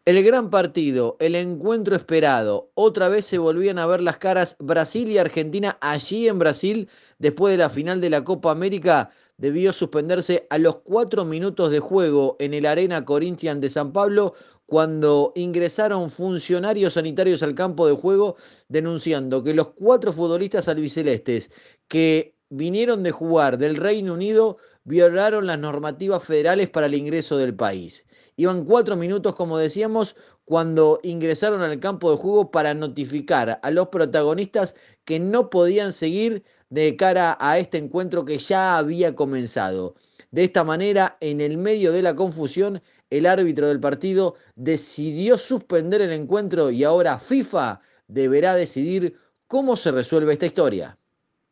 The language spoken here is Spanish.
El gran partido, el encuentro esperado. Otra vez se volvían a ver las caras Brasil y Argentina allí en Brasil. Después de la final de la Copa América, debió suspenderse a los 4 minutos de juego en el Arena Corinthians de San Pablo cuando ingresaron funcionarios sanitarios al campo de juego denunciando que los cuatro futbolistas albicelestes que vinieron de jugar del Reino Unido violaron las normativas federales para el ingreso del país. Iban 4 minutos, como decíamos, cuando ingresaron al campo de juego para notificar a los protagonistas que no podían seguir de cara a este encuentro que ya había comenzado. De esta manera, en el medio de la confusión, el árbitro del partido decidió suspender el encuentro y ahora FIFA deberá decidir cómo se resuelve esta historia.